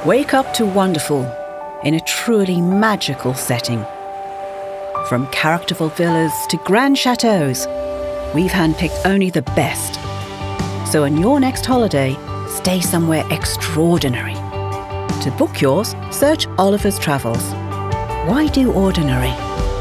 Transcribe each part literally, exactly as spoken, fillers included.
Wake up to wonderful in a truly magical setting. From characterful villas to grand chateaus, we've handpicked only the best. So on your next holiday, stay somewhere extraordinary. To book yours, search Oliver's Travels. Why do ordinary?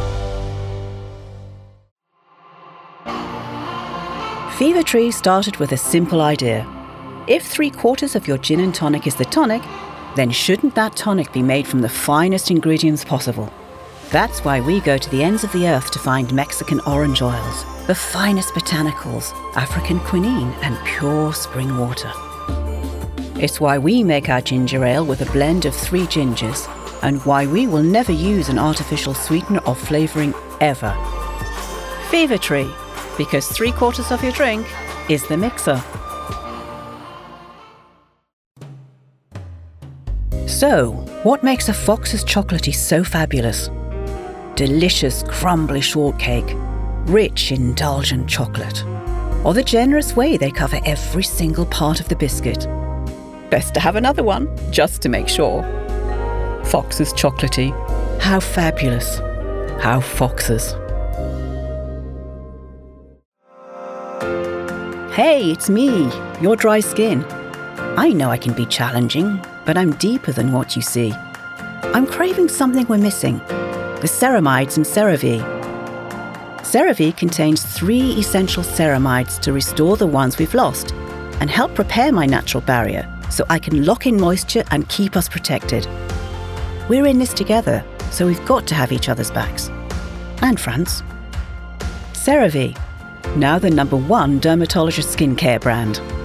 Fever Tree started with a simple idea. If three quarters of your gin and tonic is the tonic, then shouldn't that tonic be made from the finest ingredients possible? That's why we go to the ends of the earth to find Mexican orange oils, the finest botanicals, African quinine, and pure spring water. It's why we make our ginger ale with a blend of three gingers, and why we will never use an artificial sweetener or flavouring ever. Fever Tree, because three quarters of your drink is the mixer. So, what makes a Fox's Chocolatey so fabulous? Delicious, crumbly shortcake, rich, indulgent chocolate, or the generous way they cover every single part of the biscuit. Best to have another one, just to make sure. Fox's Chocolatey. How fabulous. How Foxes. Hey, it's me, your dry skin. I know I can be challenging, but I'm deeper than what you see. I'm craving something we're missing, the ceramides in CeraVe. CeraVe contains three essential ceramides to restore the ones we've lost and help repair my natural barrier so I can lock in moisture and keep us protected. We're in this together, so we've got to have each other's backs. And France. CeraVe, now the number one dermatologist skincare brand.